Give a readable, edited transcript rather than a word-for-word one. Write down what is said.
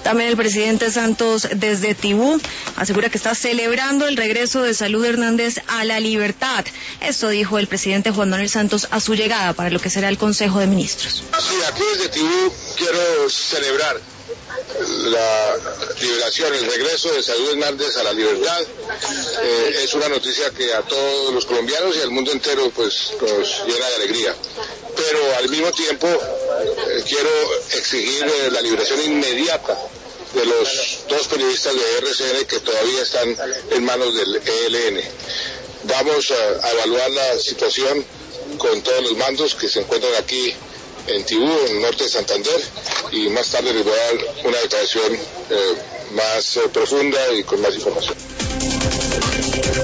También el presidente Santos desde Tibú asegura que está celebrando el regreso de Salud Hernández a la libertad. Esto dijo el presidente Juan Manuel Santos a su llegada para lo que será el Consejo de Ministros. Sí, aquí desde Tibú quiero celebrar la liberación, el regreso de Salud Hernández a la libertad. Es una noticia que a todos los colombianos y al mundo entero pues nos llena de alegría. Pero al mismo tiempo quiero exigir la liberación inmediata de los dos periodistas de RCN que todavía están en manos del ELN. Vamos a evaluar la situación con todos los mandos que se encuentran aquí en Tibú, en el norte de Santander, y más tarde les voy a dar una declaración más profunda y con más información.